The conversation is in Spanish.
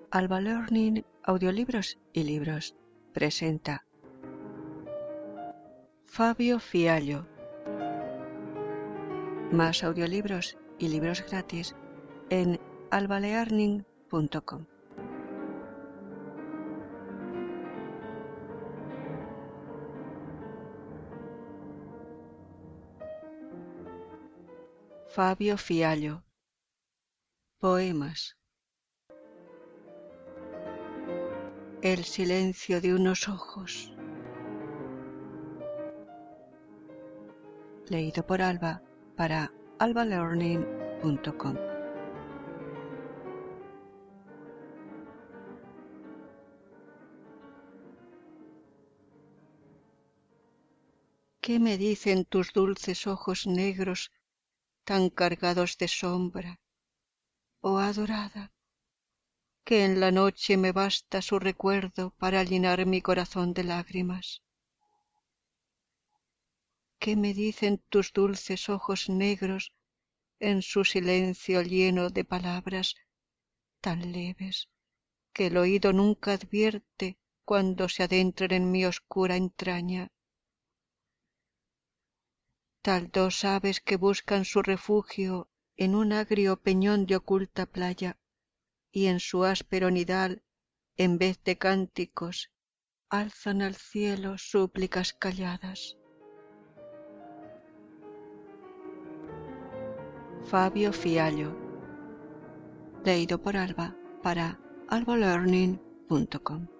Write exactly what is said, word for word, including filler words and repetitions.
Alba Learning Audiolibros y Libros presenta Fabio Fiallo. Más audiolibros y libros gratis en alba learning punto com. Fabio Fiallo. Poemas. El silencio de unos ojos. Leído por Alba para alba learning punto com. ¿Qué me dicen tus dulces ojos negros tan cargados de sombra, oh adorada, que en la noche me basta su recuerdo para llenar mi corazón de lágrimas? ¿Qué me dicen tus dulces ojos negros en su silencio lleno de palabras tan leves que el oído nunca advierte cuando se adentran en mi oscura entraña? Tal dos aves que buscan su refugio en un agrio peñón de oculta playa, y en su áspero nidal, en vez de cánticos, alzan al cielo súplicas calladas. Fabio Fiallo. Leído por Alba para alba learning punto com.